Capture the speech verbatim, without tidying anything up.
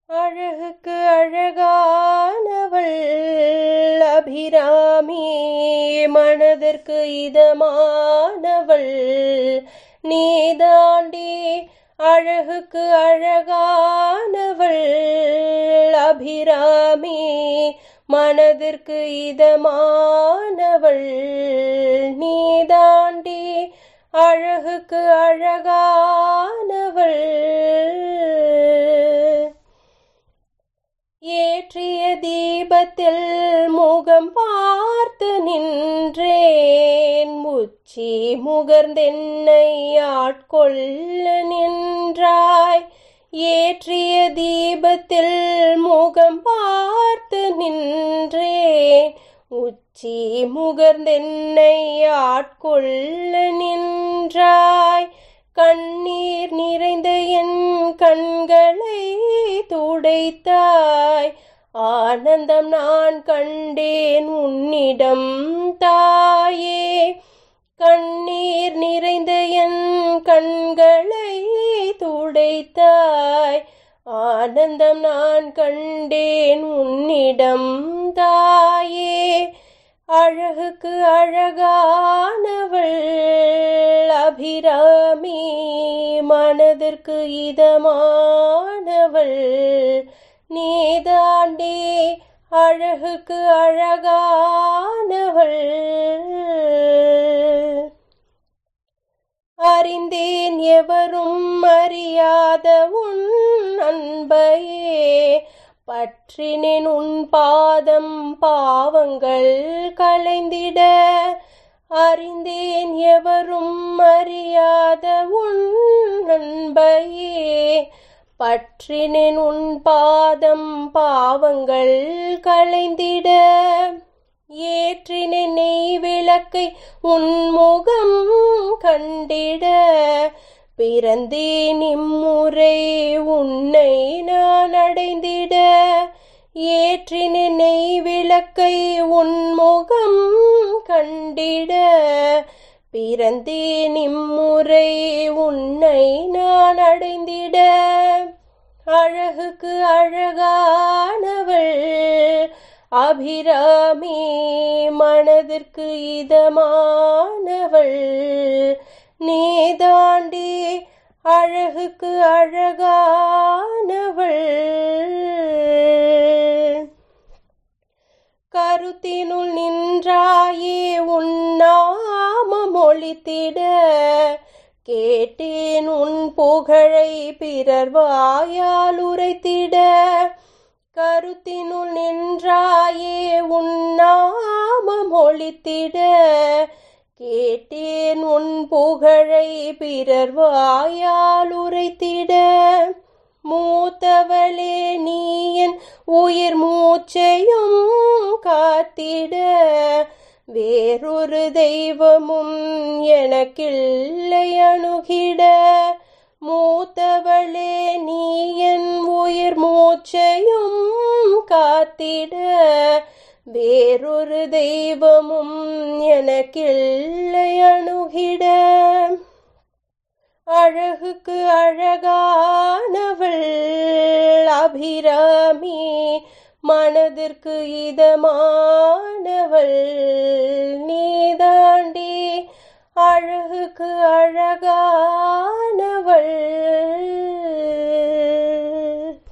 அழகுக்கு அழகானவள் அபிராமி, மனதிற்கு இதமானவள் நீதாண்டி. அழகுக்கு அழகானவள் அபிராமி, மனதிற்கு இதமானவள் நீதாண்டி. அழகுக்கு அழகானவள் ஏற்றிய தீபத்தில் முகம் பார்த்து நின்றேன், உச்சி முகர்ந்தென்னை ஆட்கொள்ள நின்றாய். ஏற்றிய தீபத்தில் முகம் பார்த்து நின்றேன், உச்சி முகர்ந்தென்னை ஆட்கொள்ள நின்றாய். கண்ணீர் நிறைந்த என் கண்களை துடைத்தாய், ஆனந்தம் நான் கண்டேன் உன்னிடம் தாயே. கண்ணீர் நிறைந்த என் கண்களை துடைத்தாய், ஆனந்தம் நான் கண்டேன் உன்னிடம் தாயே. அழகுக்கு அழகானவள் அபிராமி, மனதிற்கு இதமானவள் நீதாண்டி. அழகுக்கு அழகானவள் அறிந்தேன் எவரும் அறியாத உன் அன்பையே, பற்றினேன் உன் பாதம் பாவங்கள் களைந்திட. அறிந்தேன் எவரும் அறியாத உன் அன்பையே, பற்றினேன் உன் பாதம் பாவங்கள் களைந்திட. ஏற்றினேன் நெய் விளக்கை உன் முகம் கண்டிட, பிறந்தேன் இம்முறை உன்னை நான் அடைந்திட. ஏற்றினேன் நெய் விளக்கை உன் முகம் கண்டிட, பிறந்தேன் இம்முறை உன்னை நான் அடைந்திட. அழகுக்கு அழகானவள் அபிராமி, மனதிற்கு இதமானவள் நீதாண்டி. அழகுக்கு அழகானவள் கருத்தினுள் நின்றாயே உன் நாமம் ஒலித்திட, கேட்டேன் உன் புகழை பிறர் வாயால் உரைத்திட. கருத்தினுள் நின்றாயே உன் நாமம் ஒலித்திட, கேட்டேன் உன் புகழை பிறர் வாயால் உரைத்திட. மூத்தவளே நீ என் உயிர் மூச்சையும் காத்திட, வேறொரு தெய்வமும் எனக்கில்லை அணுகிட. மூத்தவளே நீ என் உயிர் மூச்சையும் காத்திட, வேறொரு தெய்வமும் எனக்கில்லை அணுகிட. அழகுக்கு அழகானவள் அபிராமி, மனதிற்கு இதமானவள்